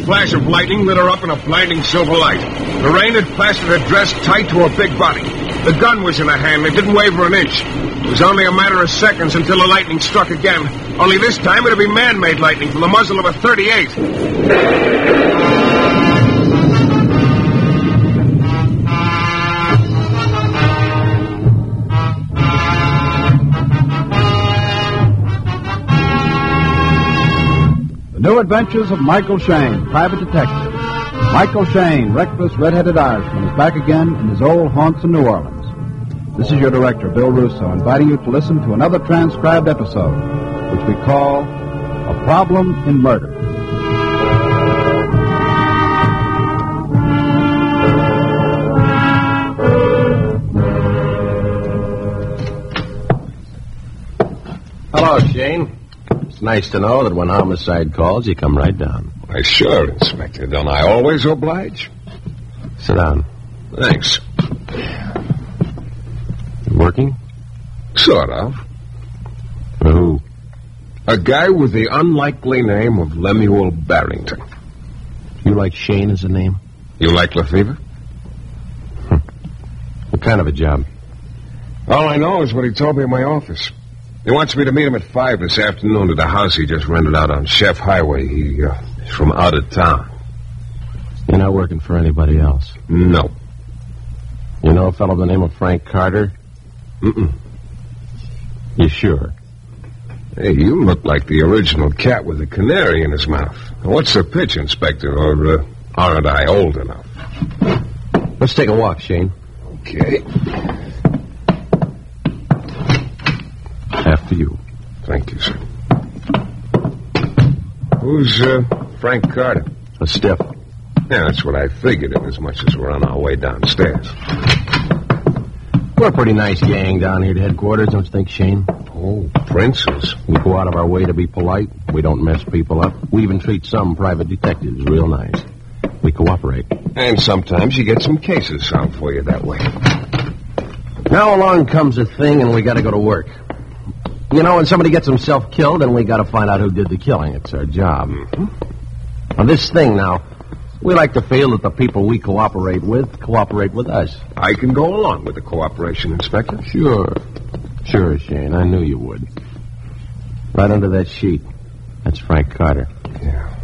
flash of lightning lit her up in a blinding silver light. The rain had plastered her dress tight to her big body. The gun was in her hand. It didn't waver an inch. It was only a matter of seconds until the lightning struck again. Only this time it would be man-made lightning from the muzzle of a .38. New Adventures of Michael Shayne, Private Detective. Michael Shayne, reckless red-headed Irishman, is back again in his old haunts in New Orleans. This is your director, Bill Russo, inviting you to listen to another transcribed episode, which we call A Problem in Murder. Hello, Shayne. It's nice to know that when homicide calls, you come right down. Why, sure, Inspector. Don't I always oblige? Sit down. Thanks. Working? Sort of. For who? A guy with the unlikely name of Lemuel Barrington. You like Shayne as a name? You like Lefevre? What kind of a job? All I know is what he told me in my office. He wants me to meet him at 5 this afternoon at the house he just rented out on Chef Highway. He's from out of town. You're not working for anybody else? No. You know a fellow by the name of Frank Carter? Mm-mm. You sure? Hey, you look like the original cat with a canary in his mouth. What's the pitch, Inspector? Or aren't I old enough? Let's take a walk, Shayne. Okay. After you. Thank you, sir. Who's Frank Carter? A stiff. Yeah, that's what I figured, inasmuch as we're on our way downstairs. We're a pretty nice gang down here at headquarters, don't you think, Shayne? Oh, princes. We go out of our way to be polite. We don't mess people up. We even treat some private detectives real nice. We cooperate. And sometimes you get some cases solved for you that way. Now along comes a thing, and we got to go to work. You know, when somebody gets himself killed, then we got to find out who did the killing. It's our job. Mm-hmm. On this thing now, we like to feel that the people we cooperate with us. I can go along with the cooperation, Inspector. Sure, Shayne. I knew you would. Right under that sheet. That's Frank Carter. Yeah.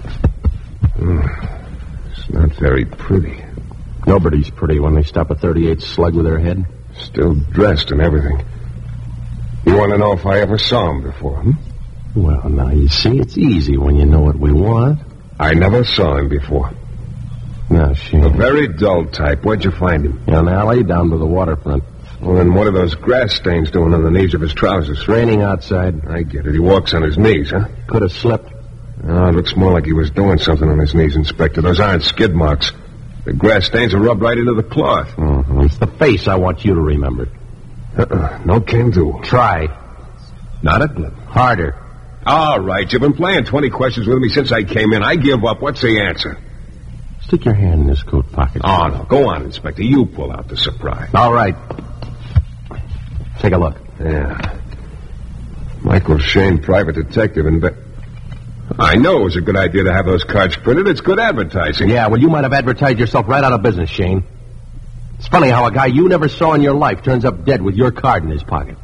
It's not very pretty. Nobody's pretty when they stop a .38 slug with their head. Still dressed and everything. You want to know if I ever saw him before, Well, now, you see, it's easy when you know what we want. I never saw him before. Now, Shayne. A very dull type. Where'd you find him? In an alley down to the waterfront. Well, then what are those grass stains doing on the knees of his trousers? It's raining outside. I get it. He walks on his knees, huh? Could have slipped. Oh, it looks more like he was doing something on his knees, Inspector. Those aren't skid marks. The grass stains are rubbed right into the cloth. Mm-hmm. It's the face I want you to remember. No can do. Try. Not a blip. Harder. All right, you've been playing 20 questions with me since I came in. I give up. What's the answer? Stick your hand in this coat pocket. Oh, no. Go on, Inspector. You pull out the surprise. All right. Take a look. Yeah. Michael Shayne, private detective, I know it was a good idea to have those cards printed. It's good advertising. Yeah, well, you might have advertised yourself right out of business, Shayne. It's funny how a guy you never saw in your life turns up dead with your card in his pocket.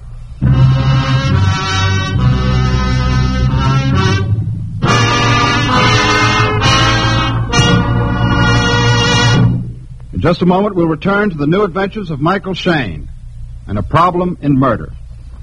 In just a moment, we'll return to the new adventures of Michael Shayne and A Problem in Murder.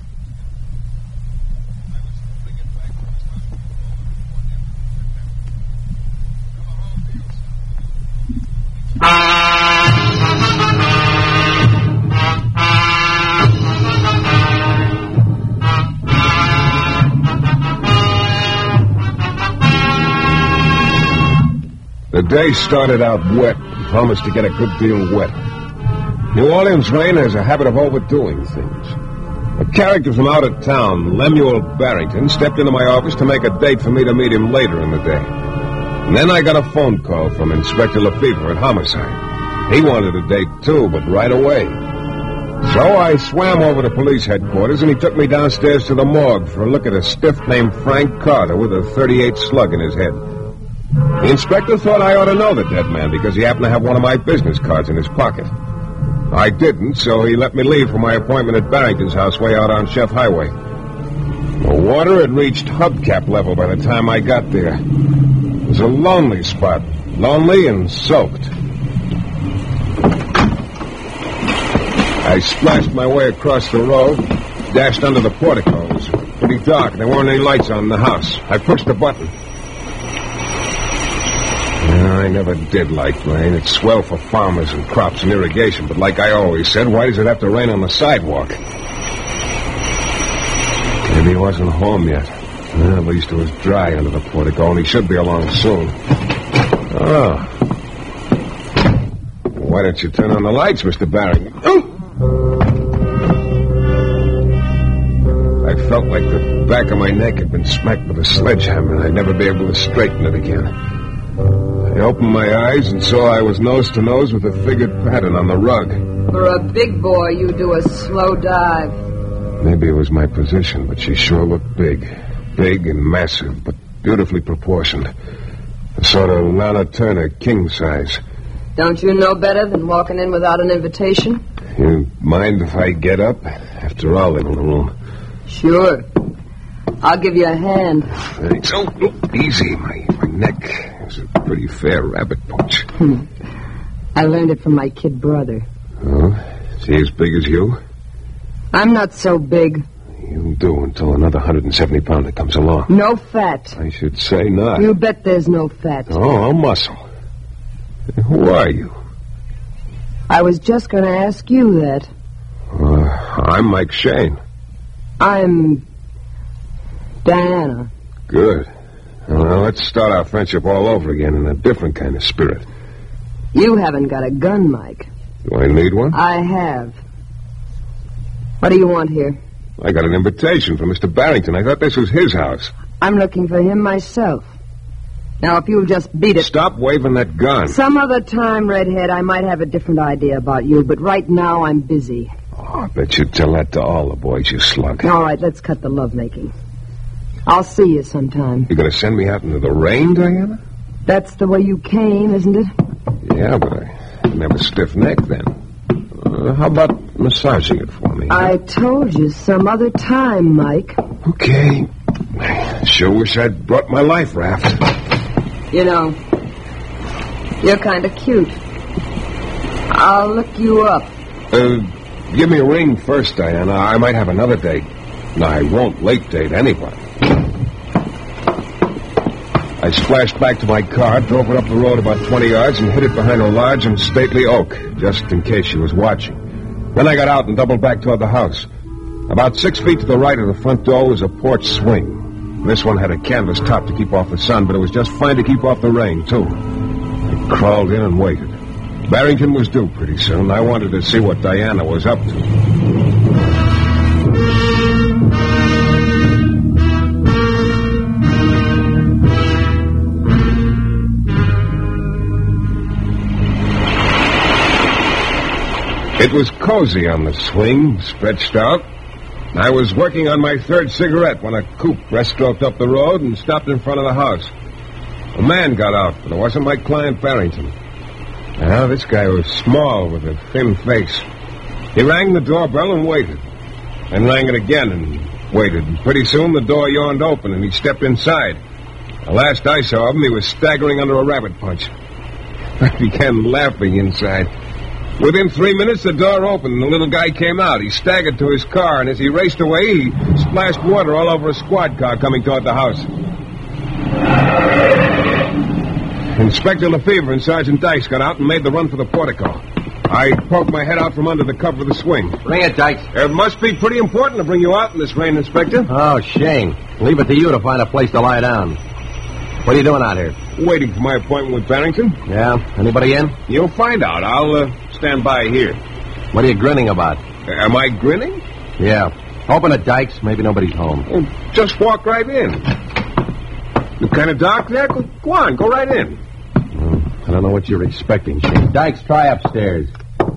The day started out wet. Promised to get a good deal wet. New Orleans rain has a habit of overdoing things. A character from out of town, Lemuel Barrington, stepped into my office to make a date for me to meet him later in the day. And then I got a phone call from Inspector Lefevre at Homicide. He wanted a date, too, but right away. So I swam over to police headquarters, and he took me downstairs to the morgue for a look at a stiff named Frank Carter with a .38 slug in his head. The inspector thought I ought to know the dead man because he happened to have one of my business cards in his pocket. I didn't, so he let me leave for my appointment at Barrington's house way out on Chef Highway. The water had reached hubcap level by the time I got there. It was a lonely spot, lonely and soaked. I splashed my way across the road, dashed under the portico. It was pretty dark. There weren't any lights on in the house. I pushed the button. I never did like rain. It's swell for farmers and crops and irrigation, but like I always said, why does it have to rain on the sidewalk? Maybe he wasn't home yet. Well, at least it was dry under the portico, and he should be along soon. Oh. Why don't you turn on the lights, Mr. Barrington? I felt like the back of my neck had been smacked with a sledgehammer, and I'd never be able to straighten it again. I opened my eyes and saw I was nose to nose with a figured pattern on the rug. For a big boy, you do a slow dive. Maybe it was my position, but she sure looked big. Big and massive, but beautifully proportioned. A sort of Lana Turner king size. Don't you know better than walking in without an invitation? You mind if I get up? After all, in the room. Sure. I'll give you a hand. Thanks. Oh, easy. My neck is a pretty fair rabbit punch. I learned it from my kid brother. Oh? Is he as big as you? I'm not so big. You'll do until another 170-pounder comes along. No fat. I should say not. You bet there's no fat. Oh, I'll muscle. Who are you? I was just going to ask you that. I'm Mike Shane. I'm Diana. Good. Well, let's start our friendship all over again in a different kind of spirit. You haven't got a gun, Mike. Do I need one? I have. What do you want here? I got an invitation from Mr. Barrington. I thought this was his house. I'm looking for him myself. Now, if you'll just beat it... Stop waving that gun. Some other time, Redhead, I might have a different idea about you, but right now I'm busy. Oh, I bet you'd tell that to all the boys, you slug. All right, let's cut the lovemaking. I'll see you sometime. You gonna send me out into the rain, Diana? That's the way you came, isn't it? Yeah, but I didn't have a stiff neck then. How about massaging it for me? I told you some other time, Mike. Okay. I sure wish I'd brought my life raft. You know, you're kind of cute. I'll look you up. Give me a ring first, Diana. I might have another date. No, I won't late date anybody. I splashed back to my car, drove it up the road about 20 yards, and hid it behind a large and stately oak, just in case she was watching. Then I got out and doubled back toward the house. About 6 feet to the right of the front door was a porch swing. This one had a canvas top to keep off the sun, but it was just fine to keep off the rain, too. I crawled in and waited. Barrington was due pretty soon. I wanted to see what Diana was up to. It was cozy on the swing, stretched out. I was working on my third cigarette when a coupe breaststroked up the road and stopped in front of the house. A man got out, but it wasn't my client Barrington. Now, this guy was small with a thin face. He rang the doorbell and waited. Then rang it again and waited. And pretty soon the door yawned open and he stepped inside. The last I saw of him, he was staggering under a rabbit punch. I began laughing inside. Within 3 minutes, the door opened, and the little guy came out. He staggered to his car, and as he raced away, he splashed water all over a squad car coming toward the house. Inspector Lefevre and Sergeant Dykes got out and made the run for the portico. I poked my head out from under the cover of the swing. Bring it, Dykes. It must be pretty important to bring you out in this rain, Inspector. Oh, Shane. Leave it to you to find a place to lie down. What are you doing out here? Waiting for my appointment with Barrington. Yeah? Anybody in? You'll find out. I'll stand by here. What are you grinning about? Am I grinning? Yeah. Open it, Dykes. Maybe nobody's home. Oh, just walk right in. You kind of dark there? Go on, go right in. I don't know what you're expecting, Shane. Dykes, try upstairs.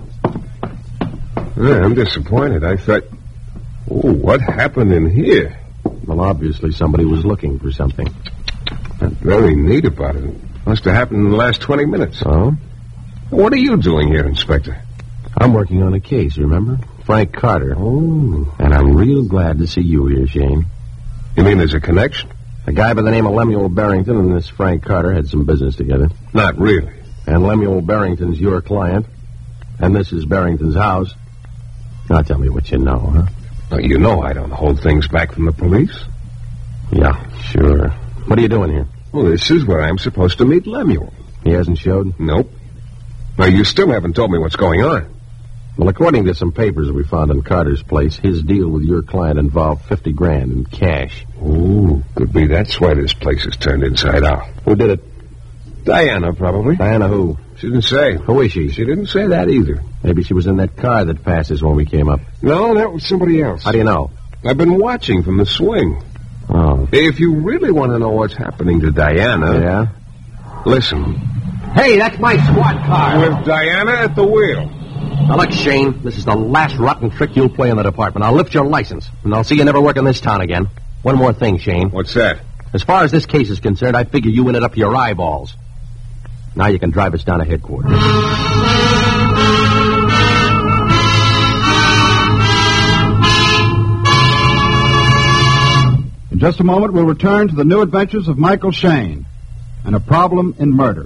Yeah, I'm disappointed. I thought... Oh, what happened in here? Well, obviously somebody was looking for something. Not very neat about it. Must have happened in the last 20 minutes. Oh? What are you doing here, Inspector? I'm working on a case, remember? Frank Carter. Oh. And I'm real glad to see you here, Shane. You mean there's a connection? A guy by the name of Lemuel Barrington and this Frank Carter had some business together. Not really. And Lemuel Barrington's your client. And this is Barrington's house. Now tell me what you know, huh? Now, you know I don't hold things back from the police. Yeah, sure. What are you doing here? Well, this is where I'm supposed to meet Lemuel. He hasn't showed? Nope. Now, you still haven't told me what's going on. Well, according to some papers we found in Carter's place, his deal with your client involved $50,000 in cash. Ooh, could be that's why this place is turned inside out. Who did it? Diana, probably. Diana who? She didn't say. Who is she? She didn't say that either. Maybe she was in that car that passed us when we came up. No, that was somebody else. How do you know? I've been watching from the swing. Oh. If you really want to know what's happening to Diana... Yeah? Listen. Hey, that's my squad car. With Diana at the wheel. Now, look, Shane, this is the last rotten trick you'll play in the department. I'll lift your license, and I'll see you never work in this town again. One more thing, Shane. What's that? As far as this case is concerned, I figure you in it up to your eyeballs. Now you can drive us down to headquarters. In just a moment, we'll return to the new adventures of Michael Shayne and a problem in murder.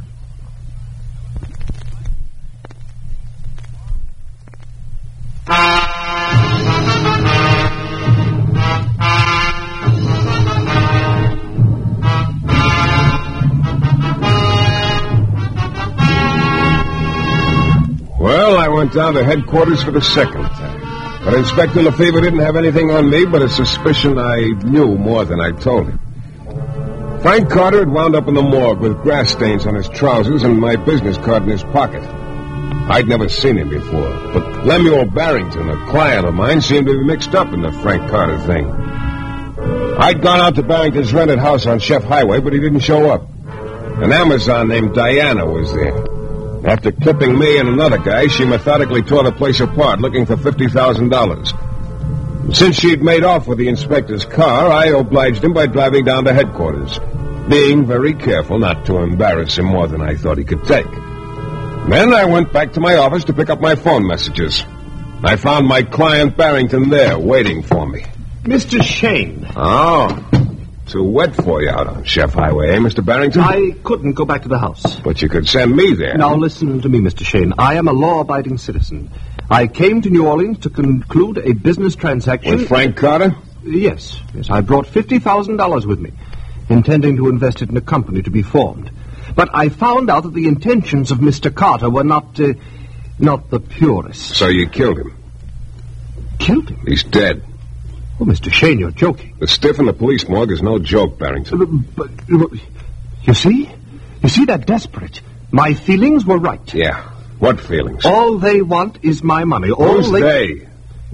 Well, I went down to headquarters for the second time. But Inspector Lefevre didn't have anything on me but a suspicion I knew more than I told him. Frank Carter had wound up in the morgue with grass stains on his trousers and my business card in his pocket. I'd never seen him before, but Lemuel Barrington, a client of mine, seemed to be mixed up in the Frank Carter thing. I'd gone out to Barrington's rented house on Chef Highway, but he didn't show up. An Amazon named Diana was there. After clipping me and another guy, she methodically tore the place apart, looking for $50,000. Since she'd made off with the inspector's car, I obliged him by driving down to headquarters, being very careful not to embarrass him more than I thought he could take. Then I went back to my office to pick up my phone messages. I found my client Barrington there, waiting for me. Mr. Shayne. Oh, too wet for you out on Chef Highway, eh, Mr. Barrington? I couldn't go back to the house. But you could send me there. Now listen to me, Mr. Shayne. I am a law-abiding citizen. I came to New Orleans to conclude a business transaction... With Frank Carter? Yes. I brought $50,000 with me, intending to invest it in a company to be formed. But I found out that the intentions of Mr. Carter were not the purest. So you killed him? Killed him? He's dead. Oh, Mr. Shayne, you're joking. The stiff in the police morgue is no joke, Barrington. But you see? You see, they're desperate. My feelings were right. Yeah. What feelings? All they want is my money. Who's they?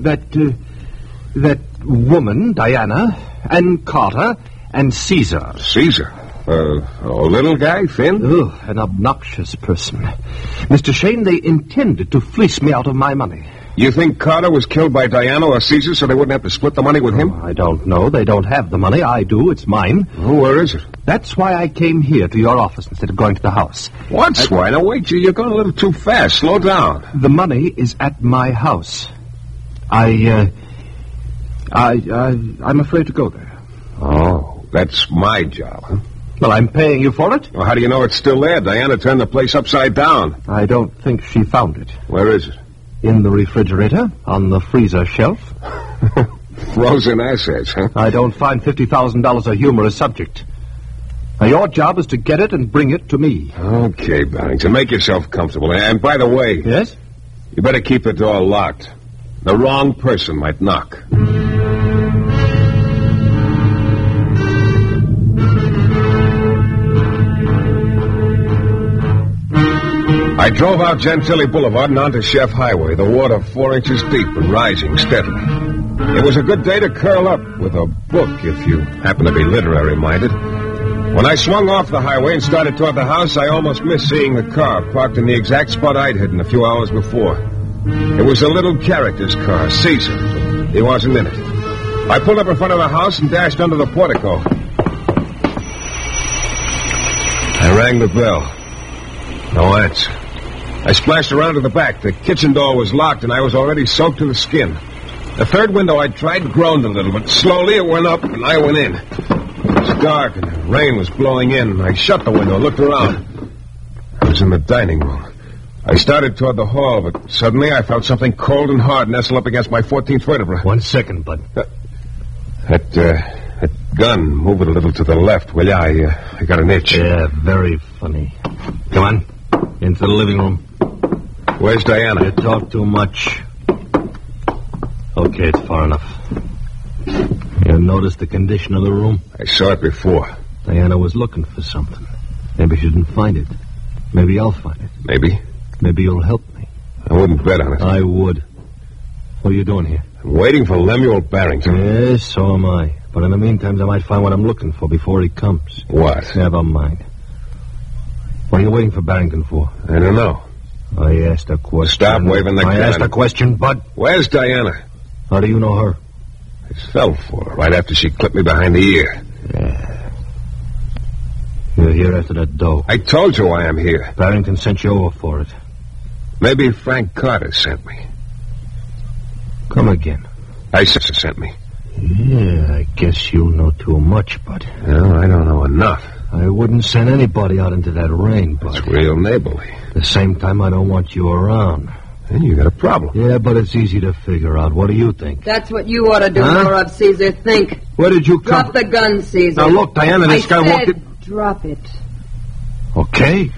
That woman, Diana, and Carter, and Caesar. Caesar? A little guy, Finn? Ugh, an obnoxious person. Mr. Shayne, they intended to fleece me out of my money. You think Carter was killed by Diana or Caesar so they wouldn't have to split the money with him? I don't know. They don't have the money. I do. It's mine. Oh, where is it? That's why I came here to your office instead of going to the house. What's why? Now, wait, you're going a little too fast. Slow down. The money is at my house. I'm afraid to go there. Oh, that's my job, huh? Well, I'm paying you for it. Well, how do you know it's still there? Diana turned the place upside down. I don't think she found it. Where is it? In the refrigerator, on the freezer shelf. Frozen assets, huh? I don't find $50,000 a humorous subject. Now, your job is to get it and bring it to me. Okay, Barrington, make yourself comfortable. And by the way... Yes? You better keep the door locked. The wrong person might knock. I drove out Gentilly Boulevard and onto Chef Highway, the water 4 inches deep and rising steadily. It was a good day to curl up with a book if you happen to be literary-minded. When I swung off the highway and started toward the house, I almost missed seeing the car parked in the exact spot I'd hidden a few hours before. It was a little character's car, Caesar. He wasn't in it. I pulled up in front of the house and dashed under the portico. I rang the bell. No answer. I splashed around to the back. The kitchen door was locked, and I was already soaked to the skin. The third window I tried groaned a little, but slowly it went up, and I went in. It was dark, and the rain was blowing in. I shut the window, looked around. I was in the dining room. I started toward the hall, but suddenly I felt something cold and hard nestle up against my 14th vertebra. 1 second, bud. That gun, move it a little to the left, will you? I got an itch. Yeah, very funny. Come on, into the living room. Where's Diana? You talk too much. Okay, it's far enough. You noticed the condition of the room? I saw it before. Diana was looking for something. Maybe she didn't find it. Maybe I'll find it. Maybe. Maybe you'll help me. I wouldn't bet on it. I would. What are you doing here? I'm waiting for Lemuel Barrington. Yes, so am I. But in the meantime, I might find what I'm looking for before he comes. What? Never mind. What are you waiting for Barrington for? I don't know. I asked a question. Stop waving the gun. I asked a question, Bud. Where's Diana? How do you know her? I fell for her right after she clipped me behind the ear. Yeah. You're here after that dough. I told you why I'm here. Barrington sent you over for it. Maybe Frank Carter sent me. Come again. I sent me. Yeah, I guess you know too much, Bud. No, I don't know enough. I wouldn't send anybody out into that rain, Bud. That's real neighborly. At the same time, I don't want you around. Then you got a problem. Yeah, but it's easy to figure out. What do you think? That's what you ought to do more of, Caesar. Think. Where did you come? Drop the gun, Caesar. Now, look, Diana, this guy walked in. Drop it. Okay.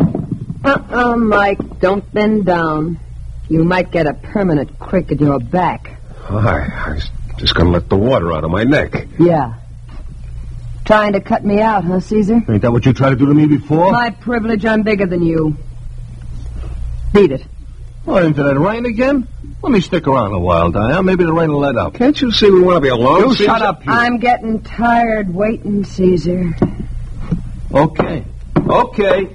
Mike, don't bend down. You might get a permanent crick in your back. I was just going to let the water out of my neck. Yeah. Trying to cut me out, huh, Caesar? Ain't that what you tried to do to me before? My privilege, I'm bigger than you. Beat it. Oh, into that rain again? Let me stick around a while, Diana. Maybe the rain will let up. Can't you see we want to be alone? You shut up, you. I'm getting tired waiting, Caesar. Okay. Okay.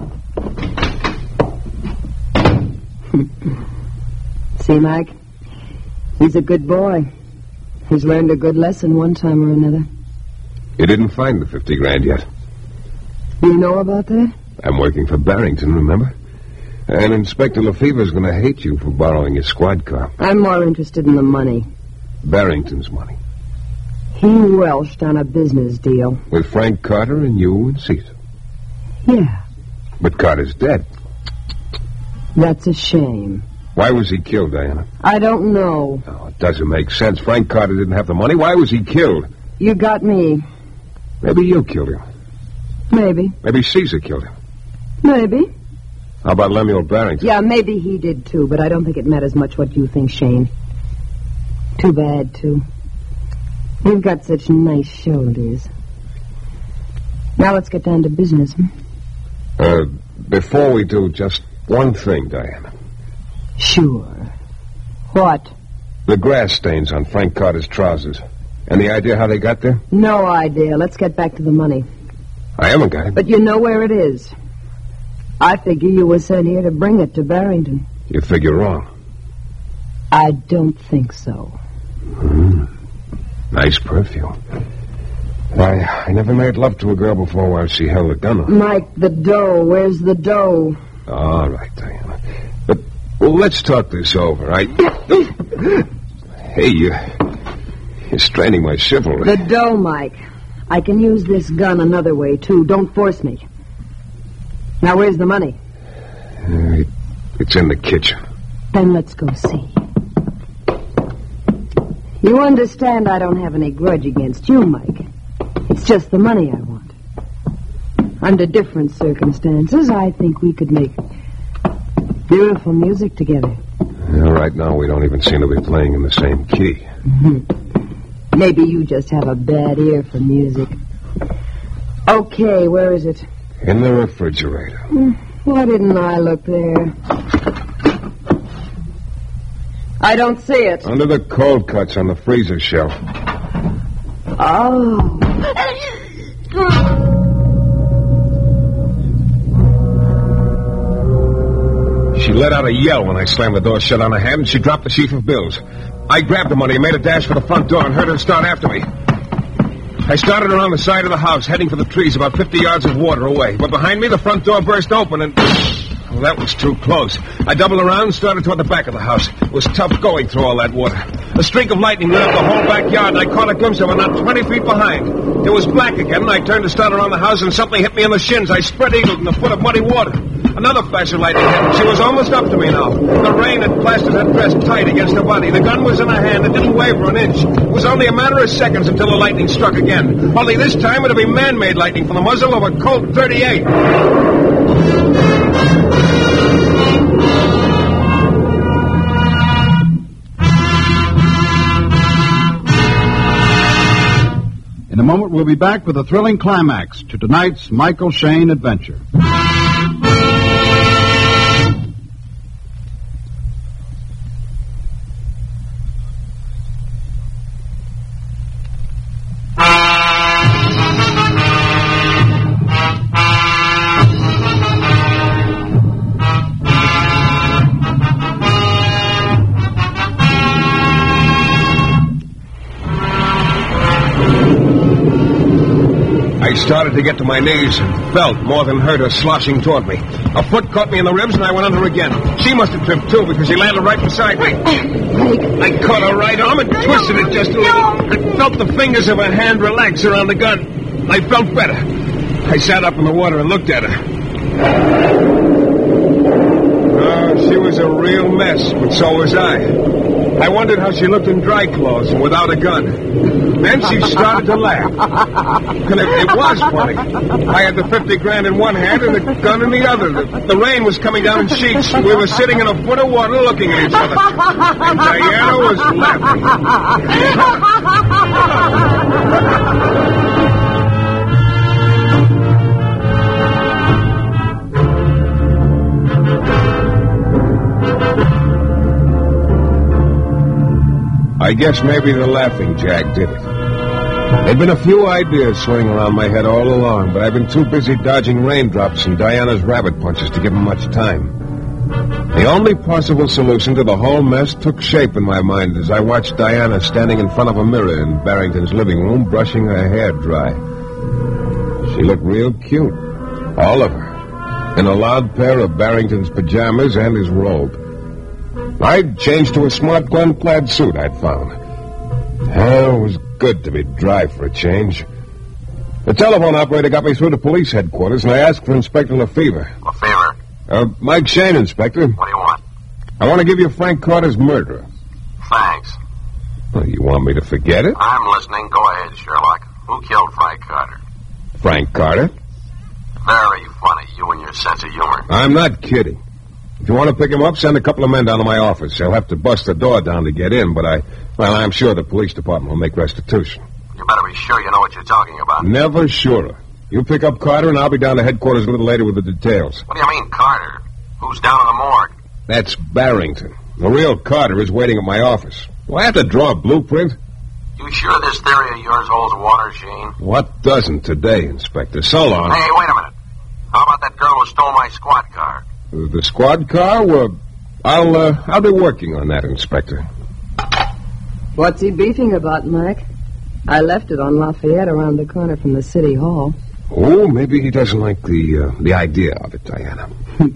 See, Mike? He's a good boy. He's learned a good lesson one time or another. You didn't find the 50 grand yet. You know about that? I'm working for Barrington, remember? And Inspector Lefevre's going to hate you for borrowing his squad car. I'm more interested in the money. Barrington's money. He welched on a business deal. With Frank Carter and you and Caesar. Yeah. But Carter's dead. That's a shame. Why was he killed, Diana? I don't know. Oh, it doesn't make sense. Frank Carter didn't have the money. Why was he killed? You got me. Maybe you killed him. Maybe. Maybe Caesar killed him. Maybe. How about Lemuel Barrington? Yeah, maybe he did, too, but I don't think it matters much what you think, Shane. Too bad, too. You've got such nice shoulders. Now let's get down to business, Before we do, just one thing, Diana. Sure. What? The grass stains on Frank Carter's trousers. Any idea how they got there? No idea. Let's get back to the money. I haven't got it. But you know where it is. I figure you were sent here to bring it to Barrington. You figure wrong. I don't think so. Nice perfume. I never made love to a girl before while she held a gun on. Mike, the dough. Where's the dough? All right, Diana. But let's talk this over, right? Hey, you're straining my chivalry. The dough, Mike. I can use this gun another way, too. Don't force me. Now, where's the money? It's in the kitchen. Then let's go see. You understand I don't have any grudge against you, Mike. It's just the money I want. Under different circumstances, I think we could make beautiful music together. Well, right now, we don't even seem to be playing in the same key. Maybe you just have a bad ear for music. Okay, where is it? In the refrigerator. Why didn't I look there? I don't see it. Under the cold cuts on the freezer shelf. Oh. She let out a yell when I slammed the door shut on her head, and she dropped the sheaf of bills. I grabbed the money and made a dash for the front door and heard her start after me. I started around the side of the house, heading for the trees about 50 yards of water away. But behind me, the front door burst open and... Well, that was too close. I doubled around and started toward the back of the house. It was tough going through all that water. A streak of lightning lit up the whole backyard, and I caught a glimpse of her not 20 feet behind. It was black again, and I turned to start around the house, and something hit me in the shins. I spread-eagled in the foot of muddy water. Another flash of lightning hit, and she was almost up to me now. The rain had plastered her dress tight against her body. The gun was in her hand. It didn't waver an inch. It was only a matter of seconds until the lightning struck again. Only this time it'd be man-made lightning from the muzzle of a Colt 38. In a moment, we'll be back with a thrilling climax to tonight's Michael Shayne adventure. I started to get to my knees and felt more than heard her sloshing toward me. A foot caught me in the ribs and I went under again. She must have tripped too because she landed right beside me. I caught her right arm and twisted it just a little. I felt the fingers of her hand relax around the gun. I felt better. I sat up in the water and looked at her. Oh, she was a real mess, but so was I. I wondered how she looked in dry clothes and without a gun. Then she started to laugh. And it was funny. I had the 50 grand in one hand and the gun in the other. The rain was coming down in sheets. We were sitting in a foot of water looking at each other. And Diana was laughing. I guess maybe the laughing jag did it. There'd been a few ideas swirling around my head all along, but I've been too busy dodging raindrops and Diana's rabbit punches to give them much time. The only possible solution to the whole mess took shape in my mind as I watched Diana standing in front of a mirror in Barrington's living room, brushing her hair dry. She looked real cute, all of her, in a loud pair of Barrington's pajamas and his robe. I'd changed to a smart gun-clad suit I'd found. It was good to be dry for a change. The telephone operator got me through to police headquarters, and I asked for Inspector Lefevre. Lefevre? Mike Shayne, Inspector. What do you want? I want to give you Frank Carter's murderer. Thanks. Well, you want me to forget it? I'm listening. Go ahead, Sherlock. Who killed Frank Carter? Frank Carter? Very funny, you and your sense of humor. I'm not kidding. If you want to pick him up, send a couple of men down to my office. They'll have to bust the door down to get in, but I'm sure the police department will make restitution. You better be sure you know what you're talking about. Never sure. You pick up Carter, and I'll be down to headquarters a little later with the details. What do you mean, Carter? Who's down in the morgue? That's Barrington. The real Carter is waiting at my office. Do I have to draw a blueprint? You sure this theory of yours holds water, Shayne? What doesn't today, Inspector? So long. Hey, wait a minute. How about that girl who stole my squad car? The squad car? Well, I'll be working on that, Inspector. What's he beefing about, Mike? I left it on Lafayette around the corner from the city hall. Oh, maybe he doesn't like the idea of it, Diana.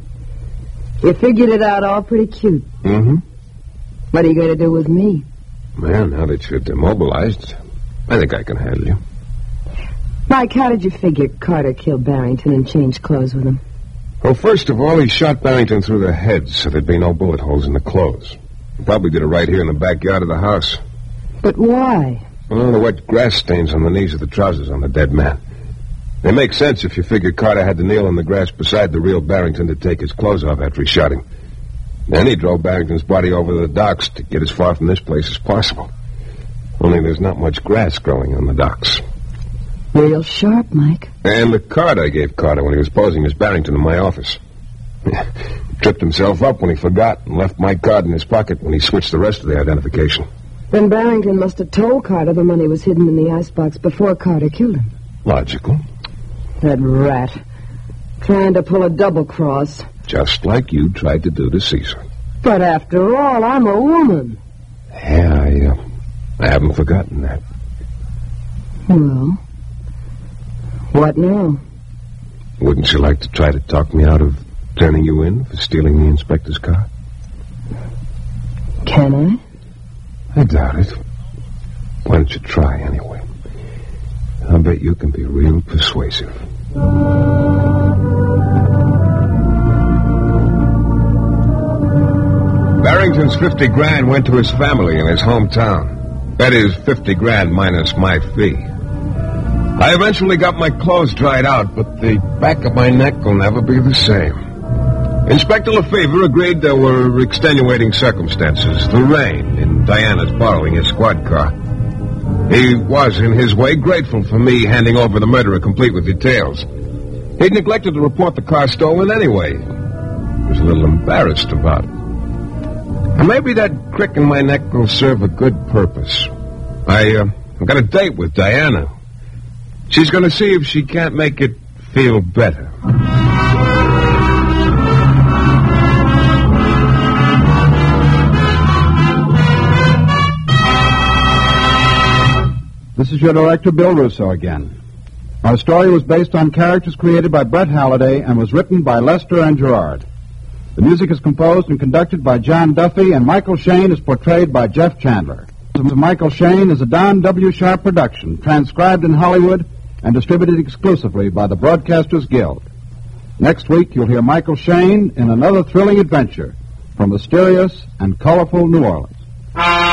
You figured it out all pretty cute. Mm-hmm. What are you going to do with me? Well, now that you're demobilized, I think I can handle you. Mike, how did you figure Carter killed Barrington and changed clothes with him? Well, first of all, he shot Barrington through the head so there'd be no bullet holes in the clothes. He probably did it right here in the backyard of the house. But why? Well, the wet grass stains on the knees of the trousers on the dead man. They make sense if you figure Carter had to kneel in the grass beside the real Barrington to take his clothes off after he shot him. Then he drove Barrington's body over the docks to get as far from this place as possible. Only there's not much grass growing on the docks. Real sharp, Mike. And the card I gave Carter when he was posing as Barrington in my office. He tripped himself up when he forgot and left my card in his pocket when he switched the rest of the identification. Then Barrington must have told Carter the money was hidden in the icebox before Carter killed him. Logical. That rat. Trying to pull a double cross. Just like you tried to do to Caesar. But after all, I'm a woman. Yeah, I haven't forgotten that. Well, what now? Wouldn't you like to try to talk me out of turning you in for stealing the inspector's car? Can I? I doubt it. Why don't you try anyway? I'll bet you can be real persuasive. Barrington's 50 grand went to his family in his hometown. That is 50 grand minus my fee. I eventually got my clothes dried out, but the back of my neck will never be the same. Inspector Lefevre agreed there were extenuating circumstances. The rain and Diana's borrowing his squad car. He was, in his way, grateful for me handing over the murderer complete with details. He'd neglected to report the car stolen anyway. He was a little embarrassed about it. And maybe that crick in my neck will serve a good purpose. I've got a date with Diana. She's going to see if she can't make it feel better. This is your director, Bill Russo, again. Our story was based on characters created by Brett Halliday and was written by Lester and Gerard. The music is composed and conducted by John Duffy, and Michael Shayne is portrayed by Jeff Chandler. Michael Shayne is a Don W. Sharp production, transcribed in Hollywood and distributed exclusively by the Broadcasters Guild. Next week, you'll hear Michael Shayne in another thrilling adventure from mysterious and colorful New Orleans.